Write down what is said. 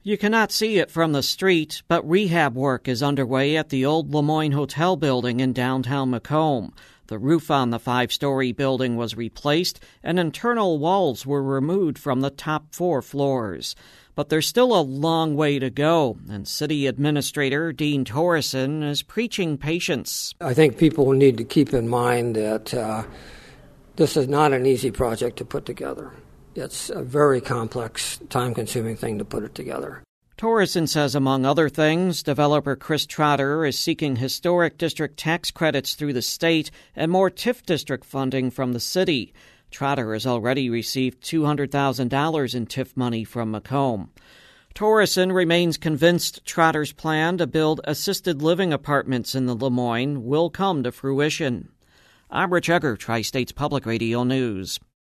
You cannot see it from the street, but rehab work is underway at the old Lemoyne Hotel building in downtown Macomb. The roof on the 5-story building was replaced, and internal walls were removed from the top 4 floors. But there's still a long way to go, and City Administrator Dean Torreson is preaching patience. I think people need to keep in mind that this is not an easy project to put together. It's a very complex, time-consuming thing to put it together. Torreson says, among other things, developer Chris Trotter is seeking historic district tax credits through the state and more TIF district funding from the city. Trotter has already received $200,000 in TIF money from Macomb. Torreson remains convinced Trotter's plan to build assisted living apartments in the Lemoyne will come to fruition. I'm Rich Egger, Tri-States Public Radio News.